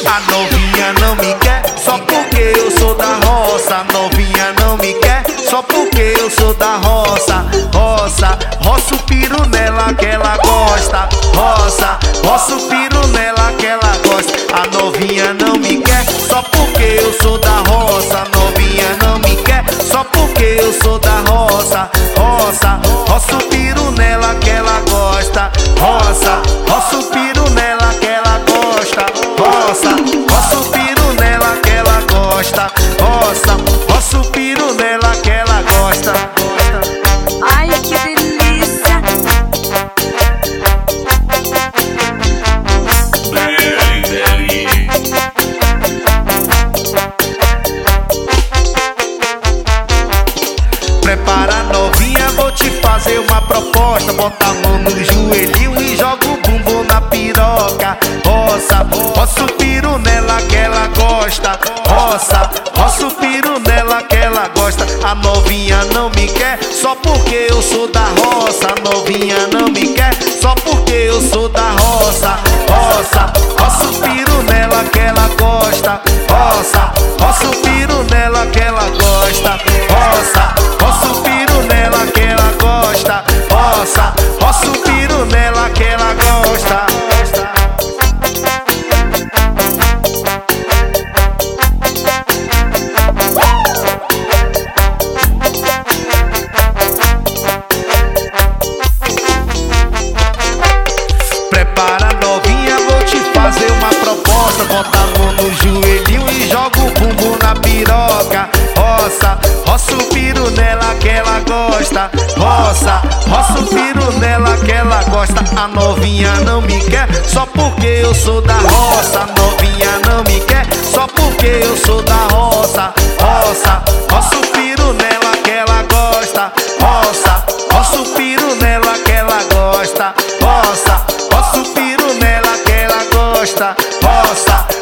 A novinha não me quer só porque eu sou da roça. A novinha não me quer só porque eu sou da roça. Roça, roça o piru nela que ela gosta. Roça, roça o piru nela que ela gosta. A novinha não me quer só porque eu sou da roça. A novinha não me quer só porque eu sou da roça. Roça, roça o piru nela que ela gosta. Roça, roça o piru nela que ela gosta. Roça, roça o piru nela que ela gosta. Roça, roça o piru nela que ela gosta. Ai, que delícia! Prepara novinha, vou te fazer uma proposta. Bota a mão no joelhinho e joga o bumbum na piroca. Roça, roça o piru nela que ela gosta. Roça, roça o piru nela que ela gosta. A novinha não me quer só porque eu sou da roça. A novinha não me quer só porque eu sou da roça. Roça, roça o piru nela que ela gosta. Roça, roça o piru nela que ela gosta. Roça, roça o piru nela que ela gosta. Roça, roça o piru nela que ela gosta. Prepara novinha, vou te fazer uma proposta. Bota a mão no joelhinho e joga o bumbum na piroca. Roça, roça o piru nela que ela gosta. Roça, roça o piru nela que ela gosta. A novinha não me quer só porque eu sou da roça. A novinha não me quer só porque eu sou da roça. Roça, roça o piru nela que ela gosta. Roça, roça o piru nela que ela gosta. Roça, roça o piru nela que ela gosta. Roça,